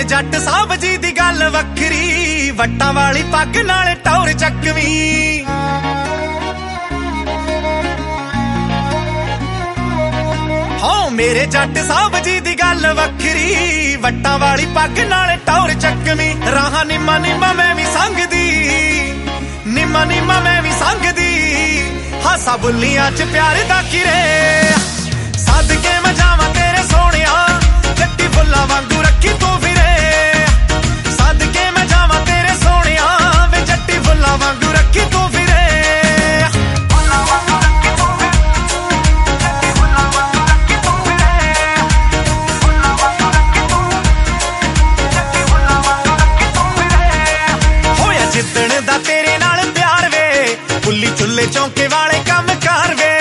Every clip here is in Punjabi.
ਮੇਰੇ ਜੱਟ ਸਾਹਿਬ ਜੀ ਦੀ ਗੱਲ ਵੱਖਰੀ, ਵੱਟਾਂ ਵਾਲੀ ਪੱਗ ਨਾਲੇ ਟੌਰ ਚੱਕਵੀਂ। ਹਾਂ ਮੇਰੇ ਜੱਟ ਸਾਹਿਬ ਜੀ ਦੀ ਗੱਲ ਵੱਖਰੀ, ਵੱਟਾਂ ਵਾਲੀ ਪੱਗ ਨਾਲੇ ਟੌਰ ਚੱਕਵੀਂ। ਰਾਹਾਂ ਨਿੰਮਾ ਨਿੰਮਾ ਮੈਂ ਵੀ ਸੰਗਦੀ, ਨਿੰਮਾ ਨਿੰਮਾ ਮੈਂ ਵੀ ਸੰਗਦੀ, ਹਾਸਾ ਬੁੱਲੀਆਂ ਚ ਪਿਆਰ ਦਾ ਕਿਰੇ। ਸਦਕੇ ਮੈਂ ਜਾਵਾਂ ਤੇਰੇ ਸੋਹਣਿਆ, ਜੱਟੀ ਫੁੱਲਾਂ ਵਾਂਗੂ ਰੱਖੀ ਤੂੰ ਫਿਰੇ। ਸਦਕੇ ਮੈਂ ਜਾਵਾਂ ਤੇਰੇ ਸੋਹਣਿਆ, ਵੇ ਜੱਟੀ ਫੁੱਲਾਂ ਵਾਂਗੂ ਰੱਖੀ ਤੂੰ ਫਿਰੇ। ਹੋਇਆ ਜਿੱਦਣ ਦਾ ਤੇਰੇ ਨਾਲ ਪਿਆਰ ਵੇ, ਪੁੱਲੀ ਚੁੱਲੇ ਚੌਂਕੇ ਵਾਲੇ ਕੰਮ ਕਰ ਵੇ।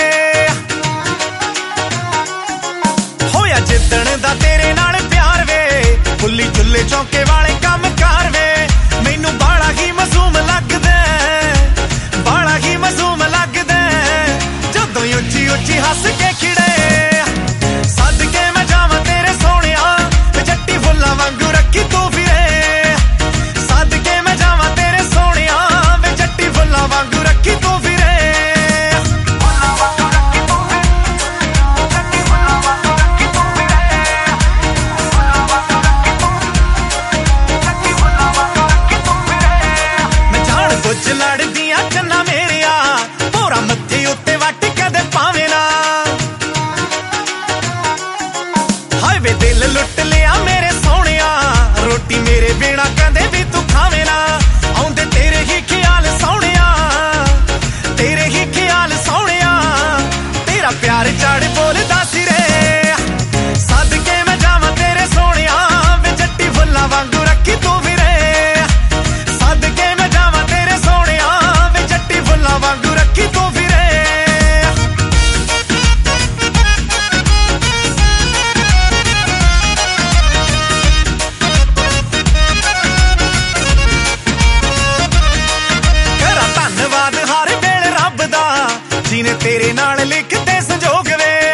ਜਿੱਦਣ ਦਾ ਤੇਰੇ ਨਾਲ ਪਿਆਰ ਵੇ, ਪੁੱਲੀ ਚੁੱਲੇ ਚੌਂਕੇ ਵਾਲੇ ਕੰਮ ਕਰ ਵੇ। ਮੈਨੂੰ ਬਾਲਾ ਹੀ ਮਾਸੂਮ ਲੱਗਦਾ, ਬਾਲਾ ਹੀ ਮਾਸੂਮ ਲੱਗਦਾ, ਜਦੋਂ ਉੱਚੀ ਉੱਚੀ ਹੱਸ ਕੇ ਖਿੜੇ। ਸਦਕੇ ਮੈਂ ਜਾਵਾਂ ਤੇਰੇ ਸੋਹਣਿਆ, ਜੱਟੀ ਫੁੱਲਾਂ ਵਾਂਗੂ ਰੱਖੀ ਤੂੰ ਫਿਰੇ। ਸਦਕੇ ਮੈਂ ਜਾਵਾਂ ਤੇਰੇ ਸੋਹਣਿਆ, ਵੇ ਜੱਟੀ ਫੁੱਲਾਂ ਵਾਂਗੂ ਰੱਖੀ ਤੂੰ ਫਿਰੇ। ਕੁਝ ਲੜਦੀਆਂ ਚੰਨਾ ਮੇਰਿਆ, ਭੋਰਾ ਮੱਥੇ ਉੱਤੇ ਵੱਟ ਕਦੇ ਪਾਵੇਂ ਨਾ। ਹਾਏ ਵੇ ਦਿਲ ਲੁੱਟ ਲਿਆ ਮੇਰੇ ਸੋਹਣਿਆ, ਰੋਟੀ ਮੇਰੇ ਬਿਨਾ ਕਦੇ ਵੀ ਤੂੰ ਖਾਵੇਂ ਨਾ। ਆਉਂਦੇ ਤੇਰੇ ਹੀ ਖਿਆਲ ਸੋਹਣਿਆ, ਤੇਰੇ ਹੀ ਖਿਆਲ ਸੋਹਣਿਆ, ਤੇਰਾ ਪਿਆਰ ਚੜ ਬੋਲਦਾ ਸਿਰੇ। ਸਦਕੇ ਮੈਂ ਜਾਵਾਂ ਤੇਰੇ ਸੋਹਣਿਆ, ਵੇ ਜੱਟੀ ਫੁੱਲਾਂ ਵਾਂਗੂ ਰੱਖੀ ਤੂੰ ਫਿਰੇ। ਸਦਕੇ ਮੈਂ ਜਾਵਾਂ ਤੇਰੇ ਸੋਹਣਿਆ, ਵੇ ਜੱਟੀ ਫੁੱਲਾਂ ਵਾਂਗੂ ਰੱਖੀ ਤੂੰ ਫਿਰੇ। ਕਰਾਂ ਧੰਨਵਾਦ ਹਰ ਵੇਲੇ ਰੱਬ ਦਾ, ਜਿਹਨੇ ਤੇਰੇ ਨਾਲ ਲਿਖਤੇ ਸੰਜੋਗ ਵੇ।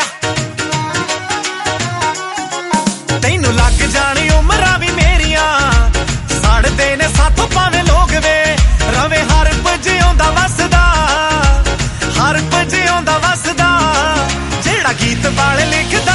ਤੈਨੂੰ ਲੱਗ ਜਾਣੀ ਉਮਰਾਂ ਵੀ ਮੇਰੀਆਂ, ਸੜਦੇ ਨੇ ਸਾਥੋਂ ਭਾਵੇਂ ਲੋਕ ਵੇ। ਰਵੇ ਹਰ ਜਿਉਂਦਾ ਵਸਦਾ, ਹਰ ਜਿਉਂਦਾ ਵਸਦਾ, ਜਿਹੜਾ ਗੀਤ ਵਾਲੇ ਲਿਖ